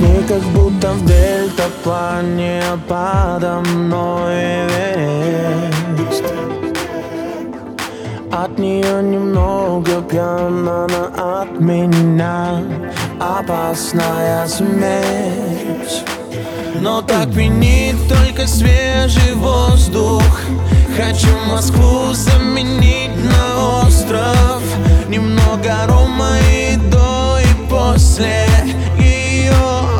ней как будто в дельтаплане, подо мной Эверест. От нее немного пьяна, она от меня опасная смесь. Но так пьянит только свежий воздух. Хочу Москву заменить на остров. Немного рома и до, и после ее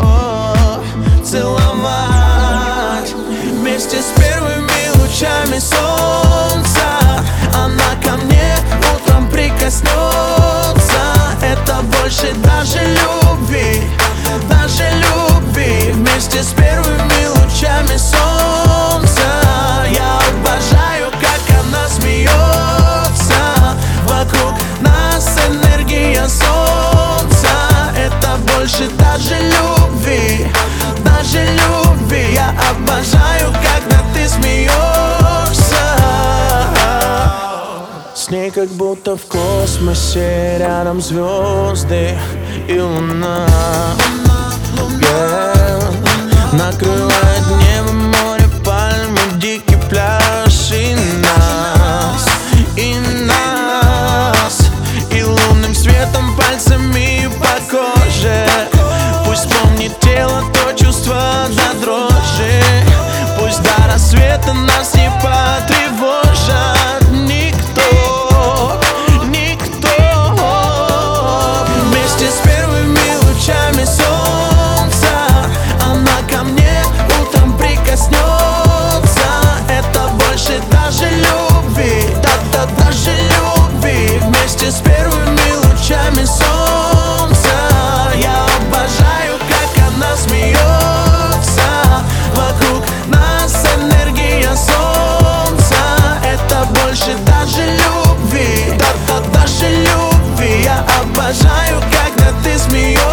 целовать. Вместе с первыми лучами солнца она ко мне утром прикоснется. Это больше даже любви, даже любви. Вместе с первыми лучами солнца я обожаю, как она смеется. Вокруг нас энергия солнца. Это больше даже любви, даже любви. Я обожаю, когда ты смеешься. С ней как будто в космосе, рядом звезды и луна. Накрывает небо, море, пальмы, дикий пляж и нас, и нас. И лунным светом пальцами по коже. Пусть помнит тело то чувство до дрожи. Пусть до рассвета нас не потревожат никто, никто. Вместе с первыми лучами солнца она ко мне утром прикоснется. Это больше даже любви, да-да, даже любви. Вместе с первыми лучами солнца я обожаю, как она смеется. Вокруг нас энергия солнца. Это больше даже любви, да-да, даже любви. Я обожаю, когда ты смеешься.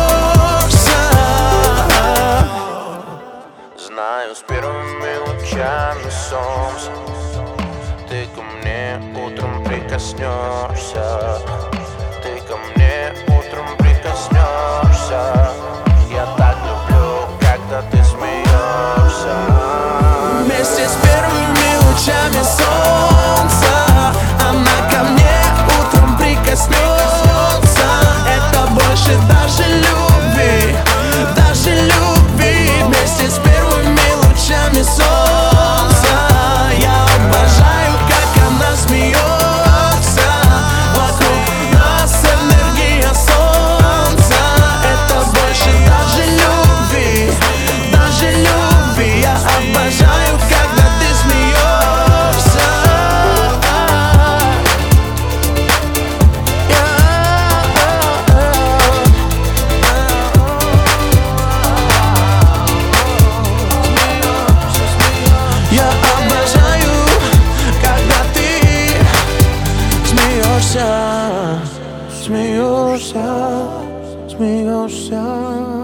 Знаю, с первыми лучами солнца ты ко мне утром прикоснешься. Ты ко мне утром прикоснешься. Я так люблю, когда ты смеешься. Вместе с первыми лучами солнца она ко мне утром прикоснется. Это больше даже любви, даже любви. Вместе с первыми лучами солнца я обожаю, как она смеется. Вокруг нас энергия солнца. Это больше даже любви, даже любви. Я обожаю, когда ты смеешься. Я обожаю, когда ты смеешься, смеешься, смеешься.